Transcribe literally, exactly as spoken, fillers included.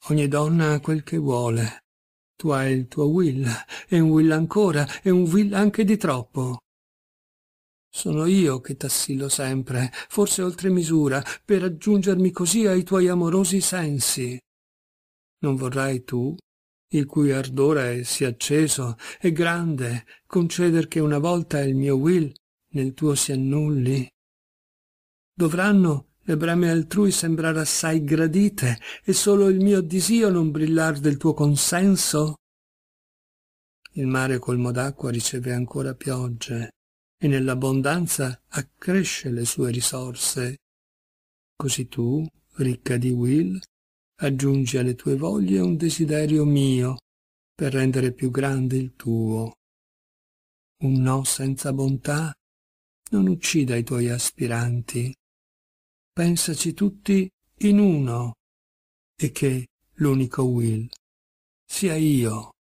Ogni donna ha quel che vuole. Tu hai il tuo Will, e un Will ancora, e un Will anche di troppo. Sono io che t'assilo sempre, forse oltre misura, per aggiungermi così ai tuoi amorosi sensi. Non vorrai tu, il cui ardore sia acceso e grande, conceder che una volta il mio Will nel tuo si annulli? Dovranno le brame altrui sembrar assai gradite e solo il mio disio non brillar del tuo consenso? Il mare colmo d'acqua riceve ancora piogge e nell'abbondanza accresce le sue risorse. Così tu, ricca di Will, aggiungi alle tue voglie un desiderio mio per rendere più grande il tuo. Un no senza bontà non uccida i tuoi aspiranti. Pensaci tutti in uno, e che l'unico Will sia io.